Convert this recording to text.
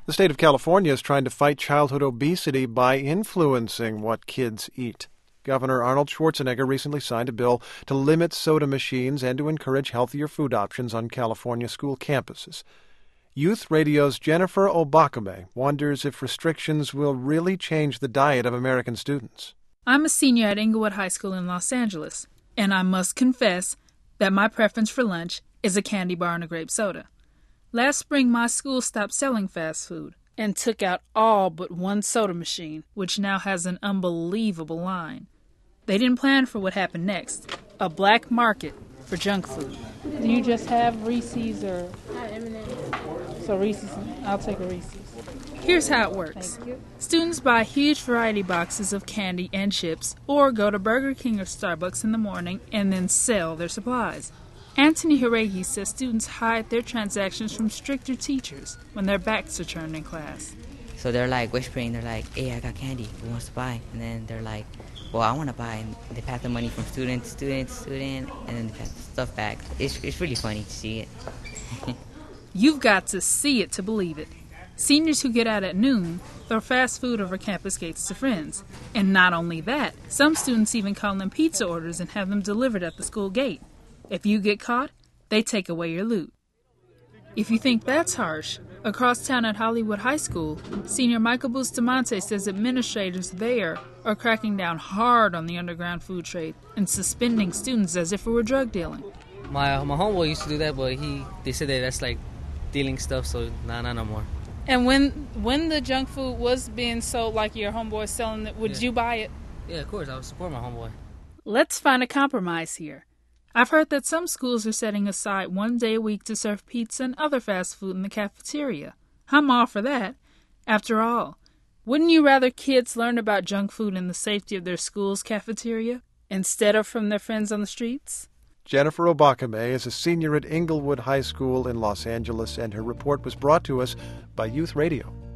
The state of California is trying to fight childhood obesity by influencing what kids eat. Governor Arnold Schwarzenegger recently signed a bill to limit soda machines and to encourage healthier food options on California school campuses. Youth Radio's Jennifer Obakame wonders if restrictions will really change the diet of American students. I'm a senior at Inglewood High School in Los Angeles, and I must confess that my preference for lunch is a candy bar and a grape soda. Last spring, my school stopped selling fast food and took out all but one soda machine, which now has an unbelievable line. They didn't plan for what happened next, a black market for junk food. Do you just have Reese's or? M&M's. So Reese's, I'll take a Reese's. Here's how it works. Students buy huge variety boxes of candy and chips or go to Burger King or Starbucks in the morning and then sell their supplies. Anthony Haregi says students hide their transactions from stricter teachers when their backs are turned in class. So they're like whispering, they're like, hey, I got candy, who wants to buy? And then they're like, well, I want to buy. And they pass the money from student, and then they pass the stuff back. It's really funny to see it. You've got to see it to believe it. Seniors who get out at noon throw fast food over campus gates to friends. And not only that, some students even call in pizza orders and have them delivered at the school gate. If you get caught, they take away your loot. If you think that's harsh, across town at Hollywood High School, senior Michael Bustamante says administrators there are cracking down hard on the underground food trade and suspending students as if it were drug dealing. My homeboy used to do that, but they said that that's like dealing stuff, so no more. And when the junk food was being sold like your homeboy selling it, would you buy it? Yeah, of course. I would support my homeboy. Let's find a compromise here. I've heard that some schools are setting aside one day a week to serve pizza and other fast food in the cafeteria. I'm all for that. After all, wouldn't you rather kids learn about junk food in the safety of their school's cafeteria instead of from their friends on the streets? Jennifer Obakame is a senior at Inglewood High School in Los Angeles, and her report was brought to us by Youth Radio.